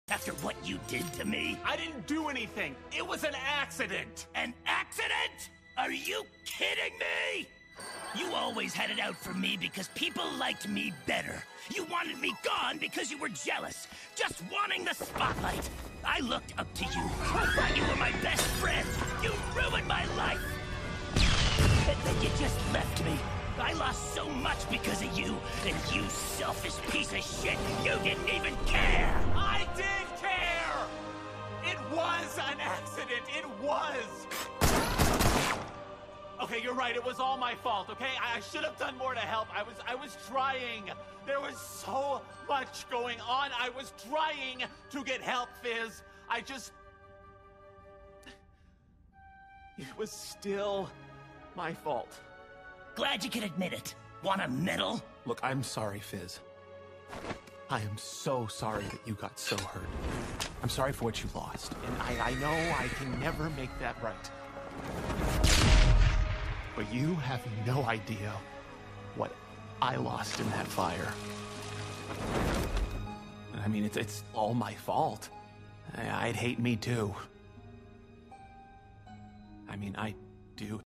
After what you did to me? I didn't do anything. It was an accident. An accident? Are you kidding me? You always had it out for me because people liked me better. You wanted me gone because you were jealous, just wanting the spotlight. I looked up to you. I thought you were my best friend. You ruined my life. And then you just left me. I lost so much because of you, and you selfish piece of shit, you didn't even care! I did care! It was an accident, it was! Okay, you're right, it was all my fault, okay? I should have done more to help. I was trying. There was so much going on. I was trying to get help, Fizz. It was still my fault. Glad you can admit it. Want a medal? Look, I'm sorry, Fizz. I am so sorry that you got so hurt. I'm sorry for what you lost, and I know I can never make that right. But you have no idea what I lost in that fire. I mean, it's all my fault. I'd hate me too. I mean, I do